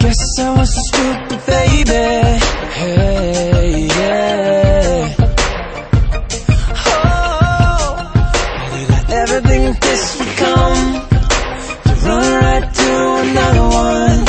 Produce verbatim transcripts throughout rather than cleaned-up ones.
guess I was so stupid, baby. Hey, yeah. Oh, you got everything this would come to run right to another one.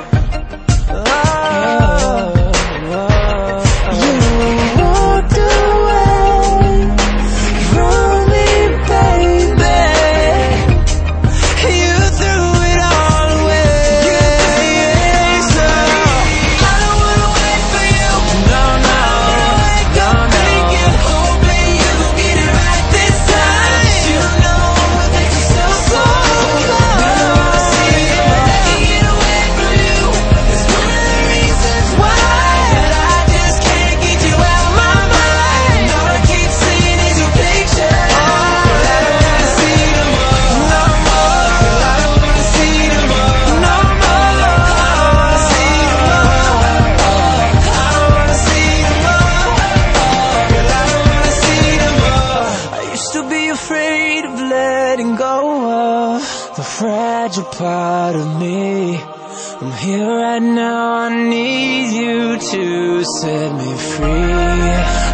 Oh, oh, oh. You walked away from me, baby. You threw it all away. So I don't wanna wait for you. No, no, no, no. Hoping you get it right this time. You know that you're still so close. I don't wanna see you get away from you. It's one of the reasons why I just can't get you out of my mind. All I keep seeing is your picture. But I don't wanna see no more, no more. I don't wanna see no more, no more. I don't wanna see no more. I don't wanna see no more. Girl, I don't wanna see no more. I used to be afraid of letting go of the fragile part of me. I'm here right now, I need you to set me free.